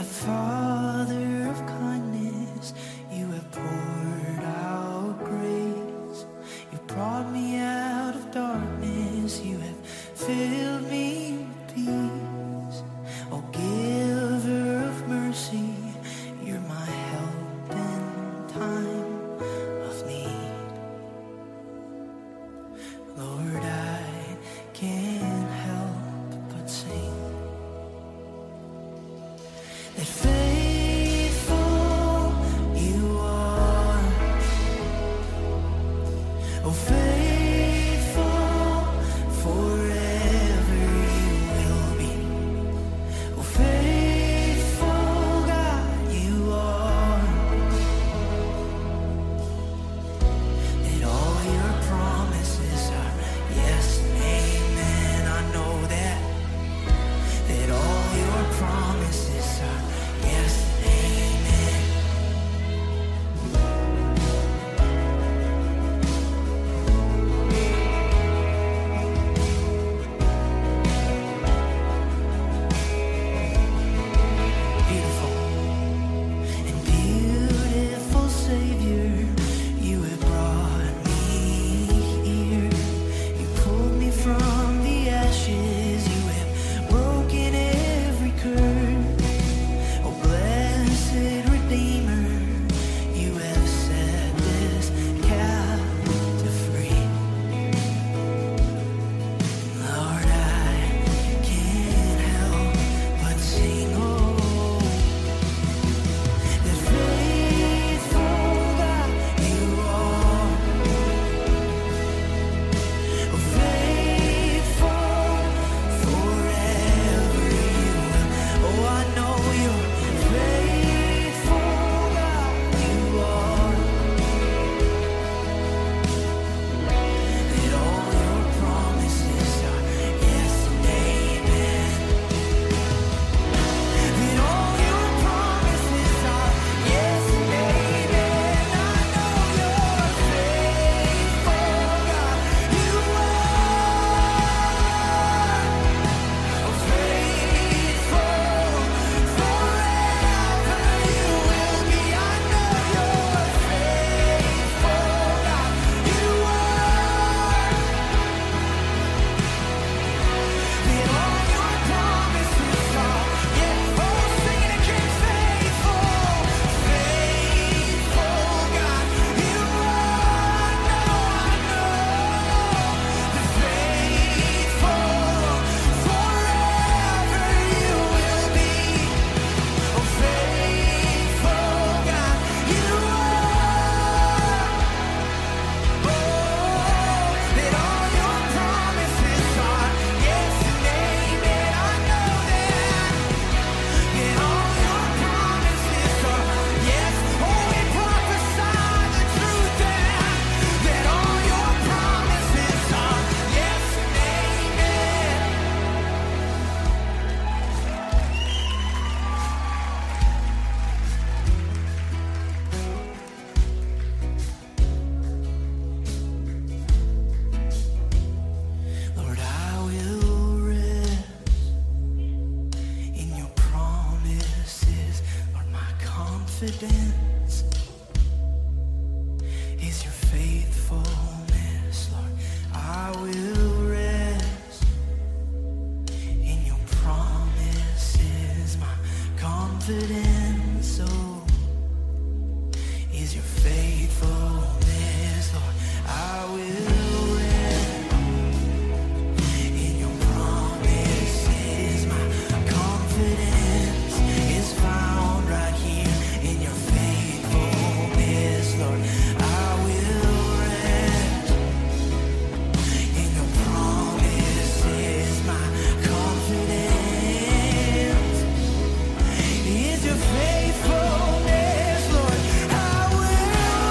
Father of kindness, you have poured out grace. You brought me out of darkness, you have filled me with peace. Oh, giver of mercy, you're my help in time of need. Lord, I can't help but sing that faithful you are. Oh, faithful forever you will be. Oh, faithful God you are. That all your promises are yes and amen. I know that. That all your promises are yes and amen. Beautiful and beautiful Savior, you have brought me here. You pulled me from the ashes, you have broken every curse. Oh, blessed Redeemer, you have set this captive free. Lord, I can't help but sing, oh, the faithful God you are. Oh, faithful forever you will. Oh, I know you're faithful God you are. That all your promises are yes and amen. That all your promises are yes and amen. I know you're faithful God you are. Oh, faithful forever you will be. I know you're faithful God you are. That all your promises are yes. Oh, sing it again, faithful, faithful God you are. I know the faithful forever you will be. Oh, faithful God you are. Oh, that all your promises are yes and amen. I know that. That all your promises are yes. Oh, we prophesy the truth that all your promises are yes and amen. Lord, I will rest in your promises. Lord, my confidence is your faithfulness. Lord, I will rest in your promises. My confidence, oh, is your faithfulness. Lord, I will rest in your promises. My confidence is found right here in your faithfulness. Lord, I will rest in your promises. My confidence is your faithfulness. Lord, I will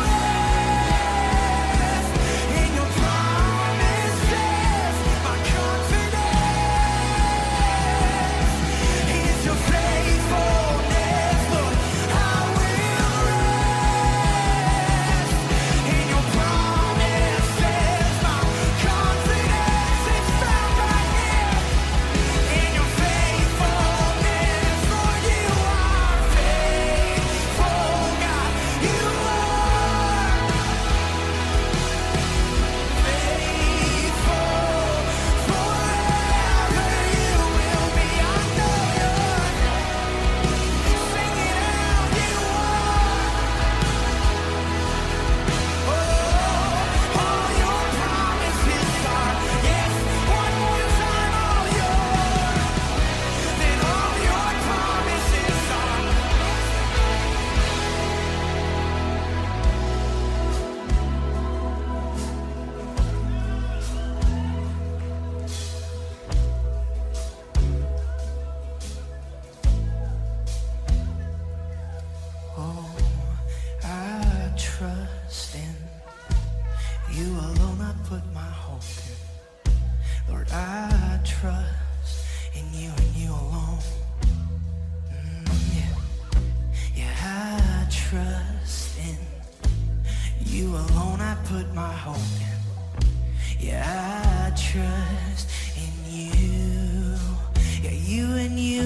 put my hope in. Yeah, I trust in you. Yeah, you and you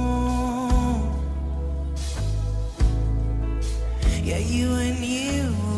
alone. Yeah, you and you